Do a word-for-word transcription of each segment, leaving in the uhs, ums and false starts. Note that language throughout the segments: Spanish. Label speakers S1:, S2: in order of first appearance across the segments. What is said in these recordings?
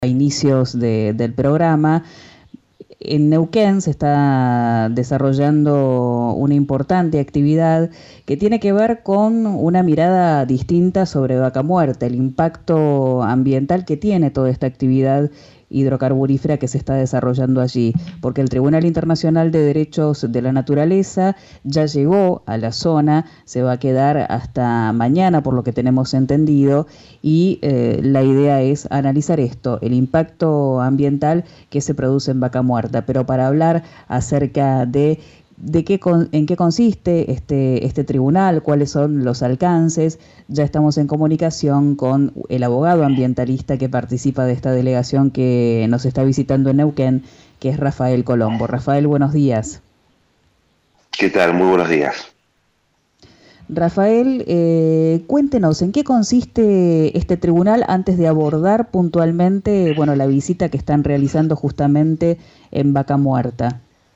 S1: a inicios de, del programa. En Neuquén se está desarrollando una importante actividad que tiene que ver con una mirada distinta sobre Vaca Muerta, el impacto ambiental que tiene toda esta actividad hidrocarburífera que se está desarrollando allí, porque el Tribunal Internacional de Derechos de la Naturaleza ya llegó a la zona, se va a quedar hasta mañana por lo que tenemos entendido, y eh, la idea es analizar esto, el impacto ambiental que se produce en Vaca Muerta. Pero para hablar acerca de de qué con, en qué consiste este, este tribunal, cuáles son los alcances. Ya estamos en comunicación con el abogado ambientalista que participa de esta delegación que nos está visitando en Neuquén, que es Rafael Colombo. Rafael, buenos días.
S2: ¿Qué tal? Muy buenos días.
S1: Rafael, eh, cuéntenos, ¿en qué consiste este tribunal antes de abordar puntualmente, bueno, la visita que están realizando justamente en Vaca Muerta?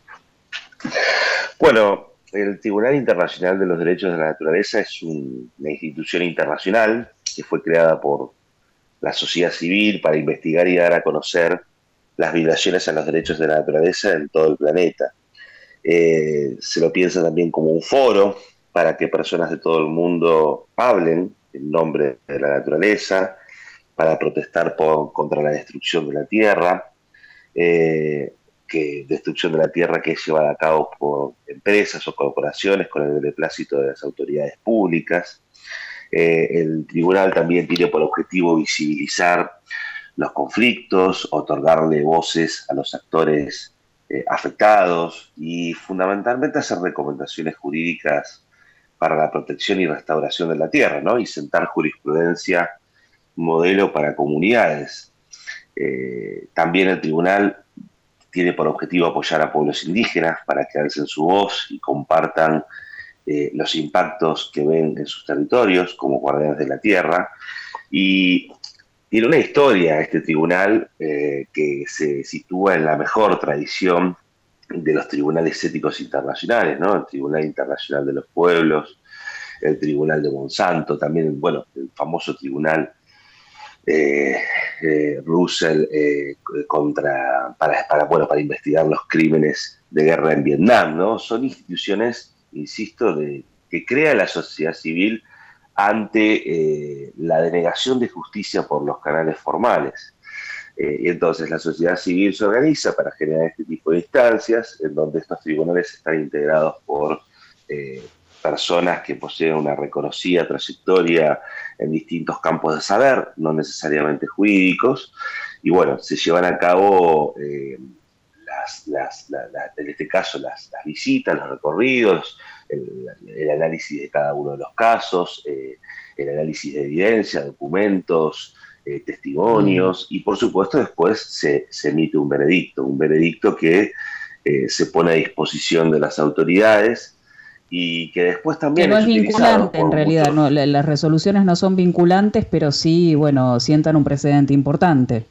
S2: Bueno, el Tribunal Internacional de los Derechos de la Naturaleza es un, una institución internacional que fue creada por la sociedad civil para investigar y dar a conocer las violaciones a los derechos de la naturaleza en todo el planeta. Eh, se lo piensa también como un foro para que personas de todo el mundo hablen en nombre de la naturaleza, para protestar por, contra la destrucción de la tierra. Eh, que destrucción de la tierra que es llevada a cabo por empresas o corporaciones con el beneplácito de las autoridades públicas. Eh, el tribunal también tiene por objetivo visibilizar los conflictos, otorgarle voces a los actores eh, afectados y fundamentalmente hacer recomendaciones jurídicas para la protección y restauración de la tierra, ¿no? Y sentar jurisprudencia modelo para comunidades. Eh, también el tribunal tiene por objetivo apoyar a pueblos indígenas para que alcen su voz y compartan eh, los impactos que ven en sus territorios como guardianes de la tierra. Y tiene una historia este tribunal eh, que se sitúa en la mejor tradición de los tribunales éticos internacionales, ¿no? El Tribunal Internacional de los Pueblos, el Tribunal de Monsanto, también, bueno, el famoso tribunal Eh, eh, Russell eh, contra, para, para, bueno, para investigar los crímenes de guerra en Vietnam, ¿no? Son instituciones, insisto, de, que crea la sociedad civil ante eh, la denegación de justicia por los canales formales. Eh, y entonces la sociedad civil se organiza para generar este tipo de instancias, en donde estos tribunales están integrados por eh, personas que poseen una reconocida trayectoria en distintos campos de saber, no necesariamente jurídicos, y bueno, se llevan a cabo, eh, las, las, la, la, en este caso, las, las visitas, los recorridos, el, el, análisis de cada uno de los casos, eh, el análisis de evidencia, documentos, eh, testimonios, Bien. Y por supuesto después se, se emite un veredicto, un veredicto que eh, se pone a disposición de las autoridades y que después también
S1: que no
S2: es,
S1: es
S2: utilizado
S1: vinculante en
S2: por
S1: realidad,
S2: muchos...
S1: no, la, las resoluciones no son vinculantes, pero sí, bueno, sientan un precedente importante.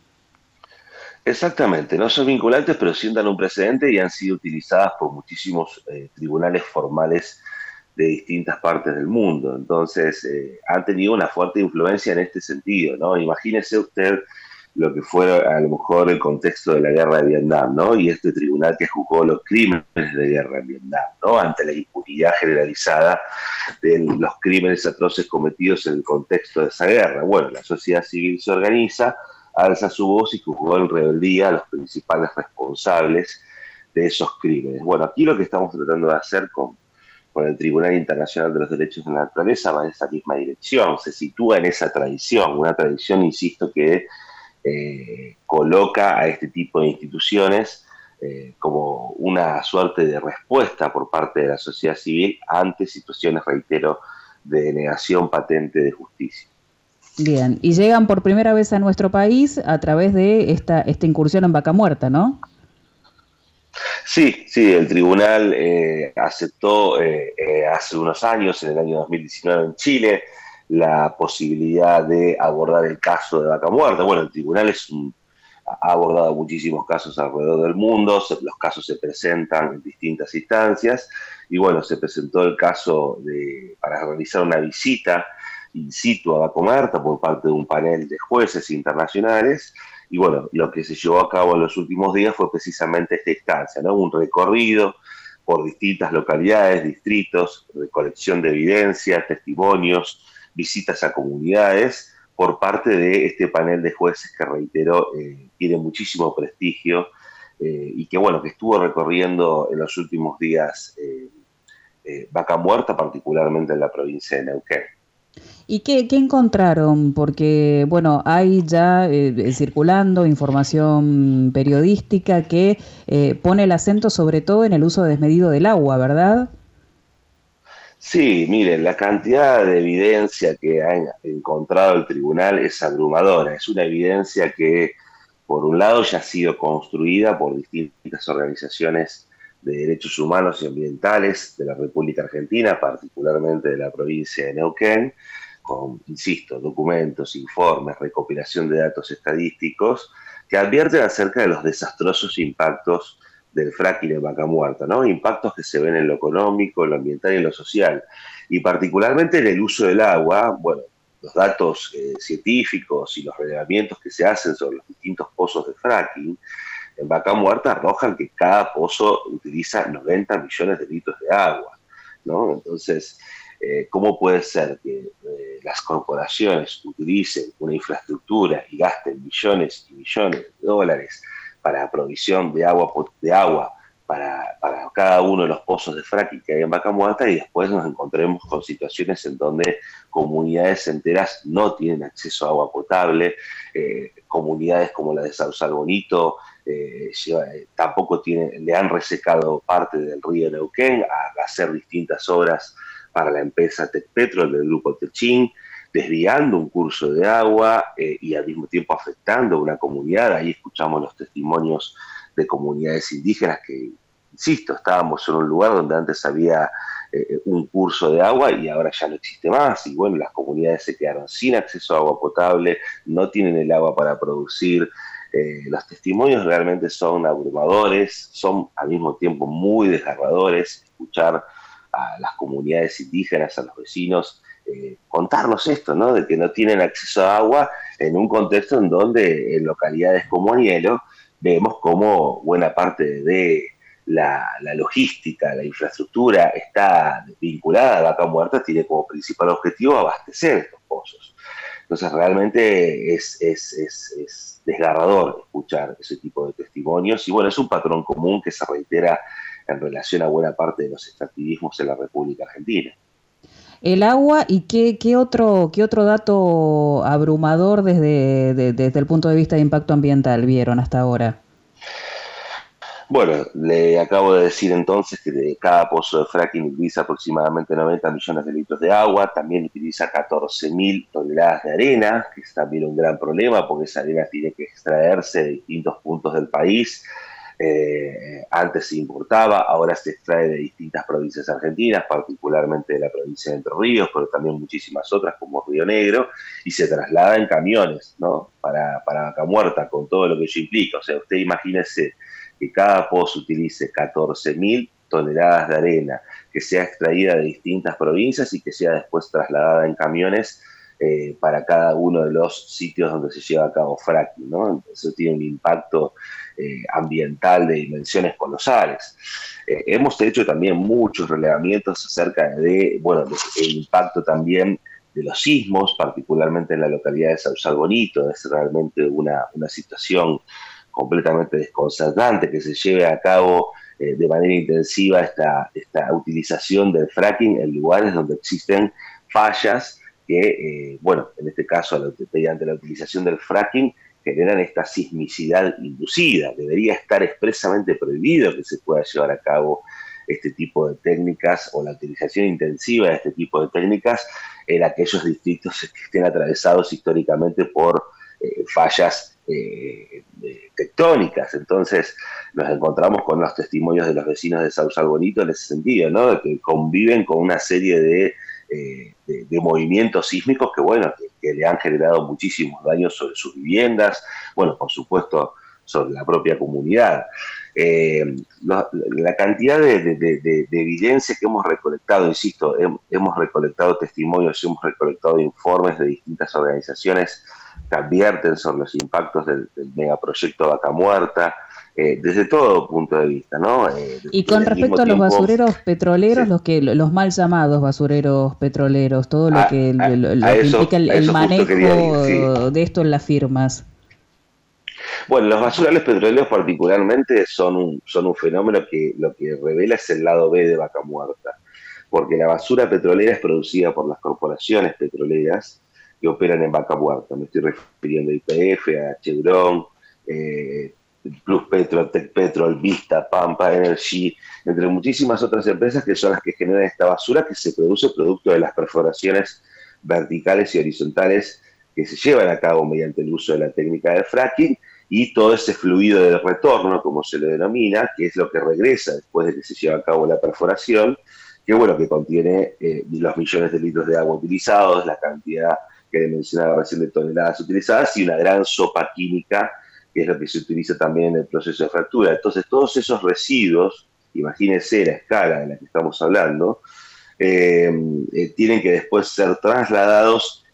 S2: Exactamente, no son vinculantes, pero sientan un precedente y han sido utilizadas por muchísimos eh, tribunales formales de distintas partes del mundo. Entonces, eh, han tenido una fuerte influencia en este sentido, ¿no? Imagínese usted lo que fue a lo mejor el contexto de la guerra de Vietnam, ¿no? Y este tribunal que juzgó los crímenes de guerra en Vietnam, ¿no? Ante la impunidad generalizada de los crímenes atroces cometidos en el contexto de esa guerra. Bueno, la sociedad civil se organiza, alza su voz y juzgó en rebeldía a los principales responsables de esos crímenes. Bueno, aquí lo que estamos tratando de hacer con, con el Tribunal Internacional de los Derechos de la Naturaleza va en esa misma dirección, se sitúa en esa tradición, una tradición, insisto, que eh, coloca a este tipo de instituciones eh, como una suerte de respuesta por parte de la sociedad civil ante situaciones, reitero, de negación patente de justicia.
S1: Bien, y llegan por primera vez a nuestro país a través de esta, esta incursión en Vaca Muerta, ¿no?
S2: Sí, sí, el tribunal eh, aceptó eh, eh, hace unos años, en el año dos mil diecinueve en Chile, la posibilidad de abordar el caso de Vaca Muerta. Bueno, el tribunal es un, ha abordado muchísimos casos alrededor del mundo, se, los casos se presentan en distintas instancias, y bueno, se presentó el caso de, para realizar una visita in situ a Vaca Muerta por parte de un panel de jueces internacionales, y bueno, lo que se llevó a cabo en los últimos días fue precisamente esta instancia, ¿no? Un recorrido por distintas localidades, distritos, recolección de evidencias, testimonios, visitas a comunidades por parte de este panel de jueces que, reitero, eh, tiene muchísimo prestigio eh, y que, bueno, que estuvo recorriendo en los últimos días eh, eh, Vaca Muerta, particularmente en la provincia de Neuquén.
S1: ¿Y qué, qué encontraron? Porque, bueno, hay ya eh, circulando información periodística que eh, pone el acento sobre todo en el uso desmedido del agua, ¿verdad?
S2: Sí, miren, la cantidad de evidencia que ha encontrado el tribunal es abrumadora. Es una evidencia que, por un lado, ya ha sido construida por distintas organizaciones de derechos humanos y ambientales de la República Argentina, particularmente de la provincia de Neuquén, con, insisto, documentos, informes, recopilación de datos estadísticos que advierten acerca de los desastrosos impactos del fracking en Vaca Muerta, ¿no? Impactos que se ven en lo económico, en lo ambiental y en lo social. Y particularmente en el uso del agua, bueno, los datos eh, científicos y los relevamientos que se hacen sobre los distintos pozos de fracking en Vaca Muerta arrojan que cada pozo utiliza noventa millones de litros de agua, ¿no? Entonces, eh, ¿cómo puede ser que eh, las corporaciones utilicen una infraestructura y gasten millones y millones de dólares para provisión de agua, de agua para, para cada uno de los pozos de fracking que hay en Vaca Muerta y después nos encontremos con situaciones en donde comunidades enteras no tienen acceso a agua potable, eh, comunidades como la de Sausal Bonito eh, lleva, eh, tampoco tienen, le han resecado parte del río Neuquén a, a hacer distintas obras para la empresa Tecpetro, del grupo Techín, desviando un curso de agua eh, y al mismo tiempo afectando a una comunidad. Ahí escuchamos los testimonios de comunidades indígenas que, insisto, estábamos en un lugar donde antes había eh, un curso de agua y ahora ya no existe más. Y bueno, las comunidades se quedaron sin acceso a agua potable, no tienen el agua para producir. Eh, los testimonios realmente son abrumadores, son al mismo tiempo muy desgarradores. Escuchar a las comunidades indígenas, a los vecinos, Eh, contarnos esto, ¿no? De que no tienen acceso a agua en un contexto en donde en localidades como Anielo vemos como buena parte de la, la logística, la infraestructura está vinculada a Vaca Muerta, tiene como principal objetivo abastecer estos pozos. Entonces realmente es, es, es, es desgarrador escuchar ese tipo de testimonios y bueno, es un patrón común que se reitera en relación a buena parte de los extractivismos en la República Argentina.
S1: El agua y qué, qué, otro, qué otro dato abrumador desde, de, desde el punto de vista de impacto ambiental vieron hasta ahora.
S2: Bueno, le acabo de decir entonces que de cada pozo de fracking utiliza aproximadamente noventa millones de litros de agua, también utiliza catorce mil toneladas de arena, que es también un gran problema porque esa arena tiene que extraerse de distintos puntos del país. Eh, antes se importaba, ahora se extrae de distintas provincias argentinas, particularmente de la provincia de Entre Ríos, pero también muchísimas otras como Río Negro, y se traslada en camiones, ¿no? Para, para Vaca Muerta, con todo lo que ello implica. O sea, usted imagínese que cada pozo utilice catorce mil toneladas de arena, que sea extraída de distintas provincias y que sea después trasladada en camiones eh, para cada uno de los sitios donde se lleva a cabo fracking, ¿no? Eso tiene un impacto eh, ambiental de dimensiones colosales. Eh, hemos hecho también muchos relevamientos acerca de, bueno, el impacto también de los sismos, particularmente en la localidad de Sausal Bonito. Es realmente una, una situación completamente desconcertante que se lleve a cabo eh, de manera intensiva esta, esta utilización del fracking en lugares donde existen fallas que, eh, bueno, en este caso, mediante la utilización del fracking, generan esta sismicidad inducida. Debería estar expresamente prohibido que se pueda llevar a cabo este tipo de técnicas o la utilización intensiva de este tipo de técnicas en aquellos distritos que estén atravesados históricamente por eh, fallas eh, tectónicas. Entonces nos encontramos con los testimonios de los vecinos de Sausal Bonito en ese sentido, ¿no? De que conviven con una serie de Eh, de, de movimientos sísmicos que, bueno, que, que le han generado muchísimos daños sobre sus viviendas, bueno, por supuesto, sobre la propia comunidad. Eh, lo, la cantidad de, de, de, de evidencia que hemos recolectado, insisto, he, hemos recolectado testimonios, hemos recolectado informes de distintas organizaciones que advierten sobre los impactos del, del megaproyecto Vaca Muerta, eh, desde todo punto de vista, ¿no? Eh,
S1: Y con respecto a los
S2: tiempo,
S1: basureros petroleros,
S2: sí,
S1: los que los mal llamados basureros petroleros, todo lo
S2: a,
S1: que
S2: a,
S1: lo,
S2: a
S1: lo que implica
S2: eso,
S1: el,
S2: a
S1: el
S2: eso justo quería ir, sí.
S1: manejo de esto en las firmas.
S2: Bueno, los basurales petroleros particularmente son un, son un fenómeno que lo que revela es el lado B de Vaca Muerta, porque la basura petrolera es producida por las corporaciones petroleras que operan en Vaca Muerta. Me estoy refiriendo a Y P F, a Chevron, eh, Plus Petro, Tech Petrol, Vista, Pampa Energy, entre muchísimas otras empresas que son las que generan esta basura que se produce producto de las perforaciones verticales y horizontales que se llevan a cabo mediante el uso de la técnica del fracking y todo ese fluido de retorno, como se le denomina, que es lo que regresa después de que se lleva a cabo la perforación, que bueno, que contiene eh, los millones de litros de agua utilizados, la cantidad que mencionaba recién de toneladas utilizadas y una gran sopa química, que es lo que se utiliza también en el proceso de fractura. Entonces, todos esos residuos, imagínense la escala de la que estamos hablando, eh, eh, tienen que después ser trasladados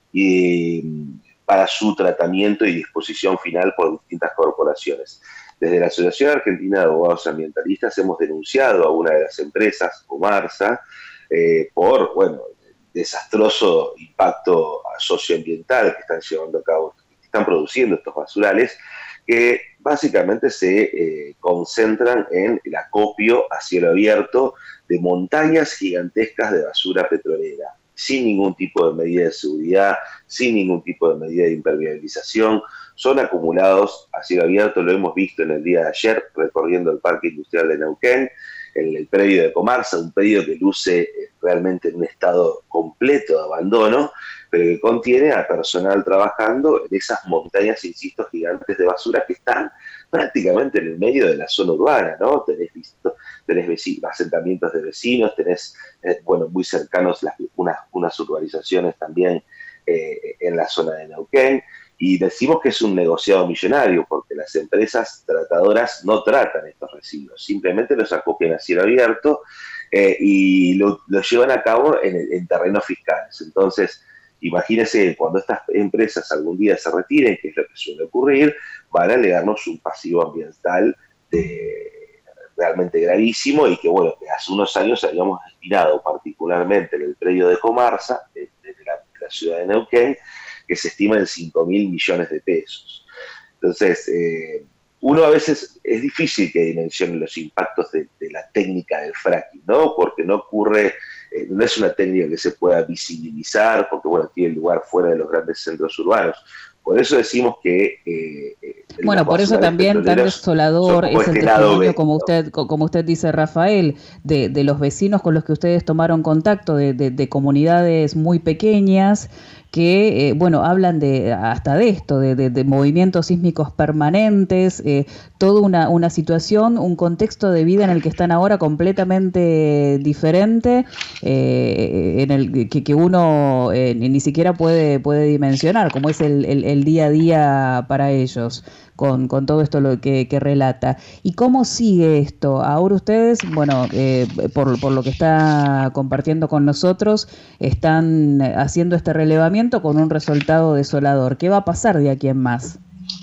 S2: y, para su tratamiento y disposición final por distintas corporaciones. Desde la Asociación Argentina de Abogados Ambientalistas hemos denunciado a una de las empresas, Comarsa, eh, por, bueno, desastroso impacto socioambiental que están llevando a cabo, que están produciendo estos basurales, que básicamente se eh, concentran en el acopio a cielo abierto de montañas gigantescas de basura petrolera, sin ningún tipo de medida de seguridad, sin ningún tipo de medida de impermeabilización, son acumulados a cielo abierto, lo hemos visto en el día de ayer recorriendo el Parque Industrial de Neuquén, en el predio de Comarsa, un predio que luce realmente en un estado completo de abandono, pero que contiene a personal trabajando en esas montañas, insisto, gigantes de basura que están prácticamente en el medio de la zona urbana, ¿no? Tenés, visto, tenés vecinos, asentamientos de vecinos, tenés, eh, bueno, muy cercanos las, unas, unas urbanizaciones también eh, en la zona de Neuquén, y decimos que es un negociado millonario, porque las empresas tratadoras no tratan estos residuos, simplemente los acopian a cielo abierto eh, y lo, lo llevan a cabo en, en terrenos fiscales. Entonces, imagínense, cuando estas empresas algún día se retiren, que es lo que suele ocurrir, van a alegarnos un pasivo ambiental de, realmente gravísimo y que, bueno, que hace unos años habíamos destinado particularmente en el predio de Comarsa, de, de, la, de la ciudad de Neuquén, que se estima en cinco mil millones de pesos. Entonces, eh, uno a veces es difícil que dimensione los impactos de, de la técnica del fracking, ¿no? Porque no ocurre, eh, no es una técnica que se pueda visibilizar, porque, bueno, tiene lugar fuera de los grandes centros urbanos. Por eso decimos que... Eh, eh,
S1: bueno, por eso también tan desolador es el testimonio, como usted como usted dice, Rafael, de, de los vecinos con los que ustedes tomaron contacto, de, de, de comunidades muy pequeñas, que, eh, bueno, hablan de hasta de esto, de, de, de movimientos sísmicos permanentes, eh, toda una, una situación, un contexto de vida en el que están ahora completamente diferente, eh, en el que, que uno eh, ni siquiera puede, puede dimensionar, como es el, el, el día a día para ellos. Con, con todo esto lo que, que relata. ¿Y cómo sigue esto? Ahora ustedes, bueno, eh, por, por lo que está compartiendo con nosotros, están haciendo este relevamiento con un resultado desolador. ¿Qué va a pasar de aquí en más?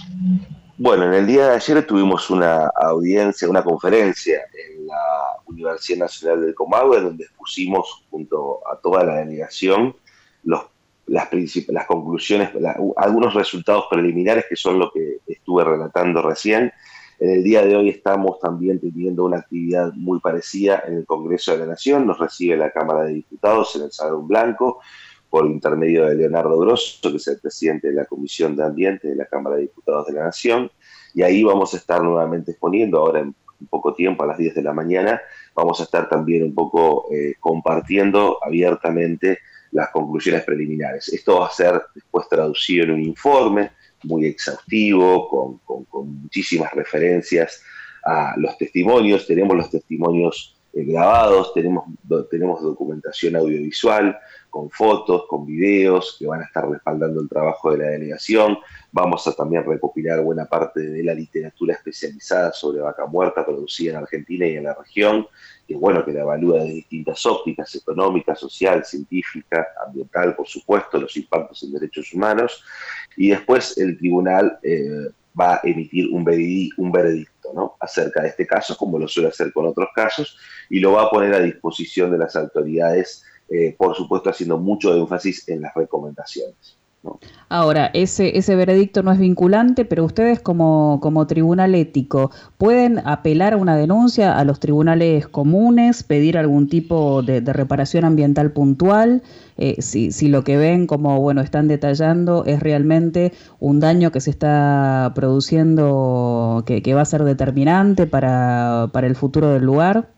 S2: Bueno, en el día de ayer tuvimos una audiencia, una conferencia en la Universidad Nacional del Comahue, donde expusimos junto a toda la delegación los Las, las conclusiones, la, algunos resultados preliminares que son lo que estuve relatando recién. En el día de hoy estamos también teniendo una actividad muy parecida en el Congreso de la Nación. Nos recibe la Cámara de Diputados en el Salón Blanco por intermedio de Leonardo Grosso, que es el presidente de la Comisión de Ambiente de la Cámara de Diputados de la Nación. Y ahí vamos a estar nuevamente exponiendo, ahora en poco tiempo, a las diez de la mañana, vamos a estar también un poco eh, compartiendo abiertamente las conclusiones preliminares. Esto va a ser después traducido en un informe muy exhaustivo, con, con, con muchísimas referencias a los testimonios. Tenemos los testimonios eh, grabados, tenemos, tenemos documentación audiovisual, con fotos, con videos, que van a estar respaldando el trabajo de la delegación. Vamos a también recopilar buena parte de la literatura especializada sobre vaca muerta producida en Argentina y en la región, que bueno, que la evalúa de distintas ópticas, económica, social, científica, ambiental, por supuesto, los impactos en derechos humanos. y después el tribunal eh, va a emitir un, veredi- un veredicto, ¿no?, acerca de este caso, como lo suele hacer con otros casos, y lo va a poner a disposición de las autoridades, eh, por supuesto haciendo mucho énfasis en las recomendaciones, ¿no?
S1: Ahora, ese, ese veredicto no es vinculante, pero ustedes como, como tribunal ético, ¿pueden apelar a una denuncia a los tribunales comunes, pedir algún tipo de, de reparación ambiental puntual? Eh, si, si lo que ven, como bueno están detallando, es realmente un daño que se está produciendo, que, que va a ser determinante para, para el futuro del lugar.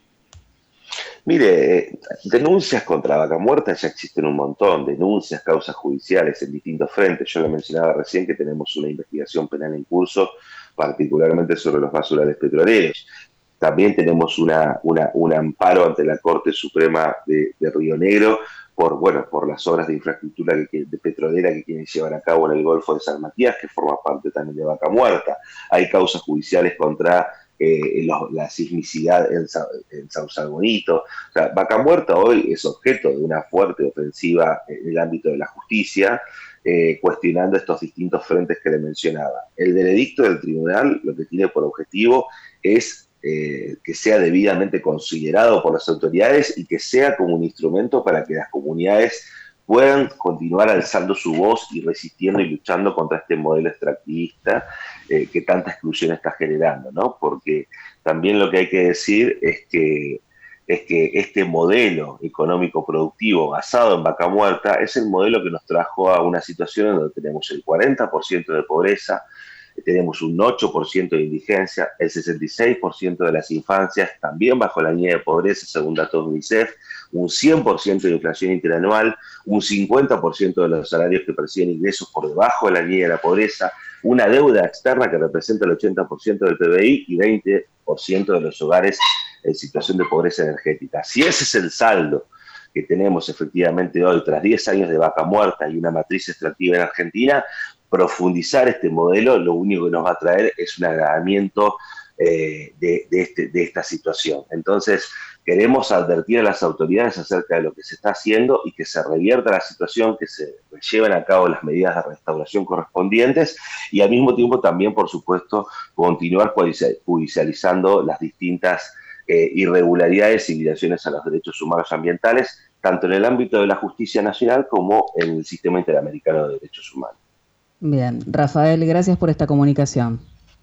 S2: Mire, eh, denuncias contra Vaca Muerta ya existen un montón, denuncias, causas judiciales en distintos frentes. Yo le mencionaba recién que tenemos una investigación penal en curso, particularmente sobre los basurales petroleros. También tenemos una, una, un amparo ante la Corte Suprema de, de Río Negro por, bueno, por las obras de infraestructura que, de petrolera que quieren llevar a cabo en el Golfo de San Matías, que forma parte también de Vaca Muerta. Hay causas judiciales contra eh, los, la sismicidad en, en Sauce Bonito. O sea, Vaca Muerta hoy es objeto de una fuerte ofensiva en el ámbito de la justicia, eh, cuestionando estos distintos frentes que le mencionaba. El veredicto del tribunal lo que tiene por objetivo es Eh, que sea debidamente considerado por las autoridades y que sea como un instrumento para que las comunidades puedan continuar alzando su voz y resistiendo y luchando contra este modelo extractivista eh, que tanta exclusión está generando, ¿no? Porque también lo que hay que decir es que, es que este modelo económico productivo basado en Vaca Muerta es el modelo que nos trajo a una situación en donde tenemos el cuarenta por ciento de pobreza, tenemos un ocho por ciento de indigencia, el sesenta y seis por ciento de las infancias también bajo la línea de pobreza, según datos de UNICEF, un cien por ciento de inflación interanual, un cincuenta por ciento de los salarios que perciben ingresos por debajo de la línea de la pobreza, una deuda externa que representa el ochenta por ciento del P B I y veinte por ciento de los hogares en situación de pobreza energética. Si ese es el saldo que tenemos efectivamente hoy, tras diez años de Vaca Muerta y una matriz extractiva en Argentina, profundizar este modelo lo único que nos va a traer es un agravamiento eh, de, de, este, de esta situación. Entonces, queremos advertir a las autoridades acerca de lo que se está haciendo y que se revierta la situación, que se lleven a cabo las medidas de restauración correspondientes y al mismo tiempo también, por supuesto, continuar judicializando las distintas eh, irregularidades y violaciones a los derechos humanos ambientales, tanto en el ámbito de la justicia nacional como en el sistema interamericano de derechos humanos.
S1: Bien, Rafael, gracias por esta comunicación.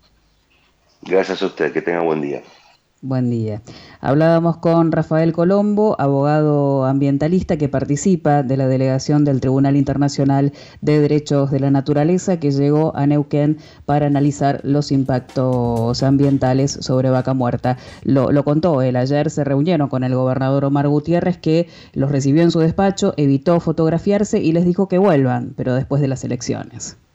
S2: Gracias a usted, que tenga buen día.
S1: Buen día. Hablábamos con Rafael Colombo, abogado ambientalista que participa de la delegación del Tribunal Internacional de Derechos de la Naturaleza que llegó a Neuquén para analizar los impactos ambientales sobre Vaca Muerta. Lo, lo contó él, ayer se reunieron con el gobernador Omar Gutiérrez, que los recibió en su despacho, evitó fotografiarse y les dijo que vuelvan, pero después de las elecciones.